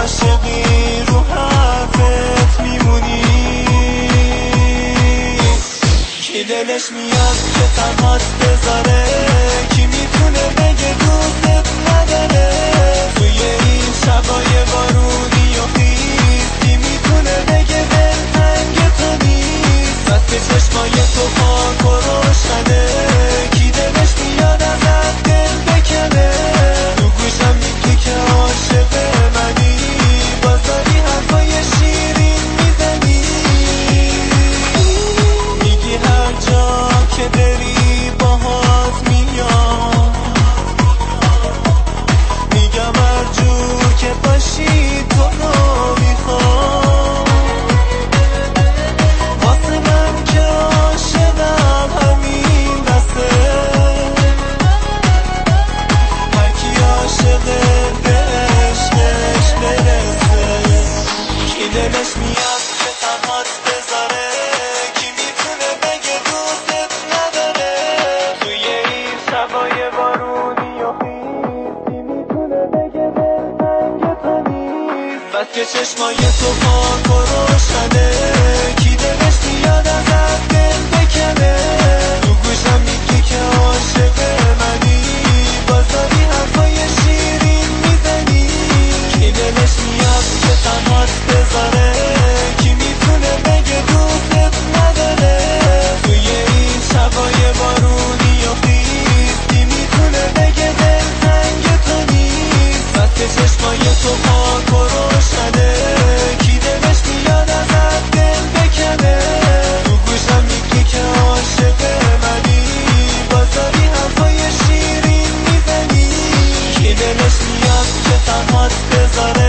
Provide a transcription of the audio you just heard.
عاشقی رو حرفت میمونی؟ کی دلش میاد که تنهات بذاره؟ کی میتونه بگه دوست نداره؟ توی این شبای بارونی و خیس کی میتونه بگه دلتنگ تو نیست؟ دست چشمای تو پاک و روشنه، کی دلش میاد ازت دل بکنه؟ تو گوشم میگی که عاشق منی، باز داری حرفای شیرین میزنی. میگی هر جا که بری باهات میام، میگم هر جور که باشی تو رو میخوام. واسه من که عاشقم همین بسه، هرکی عاشق به عشقش برسه. کی دلش میاد که تنهات بذاره؟ کی میتونه بگه دوست نداره؟ توی این شبای بارونی و خیس کی میتونه بگه دلتنگ تو نیست؟ بس که چشمای تو پاک و روشنه، کی دلش میاد ازت دل بکنه؟ تو گوشم میگی که عاشق منی، باز داری حرفای شیرین میزنی. کی دلش میاد که تنهات بذاره؟ کی میتونه بگه دوست نداره؟ توی این شبای بارونی و خیس کی میتونه بگه دلتنگ تو نیست؟ بس که چشمای تو پاک و روشنه، کی دلش میاد ازت دل بکنه؟ تو گوشم میگی که عاشق منی، باز داری حرفای شیرین میزنی. کی دلش میاد که تنهات بذاره؟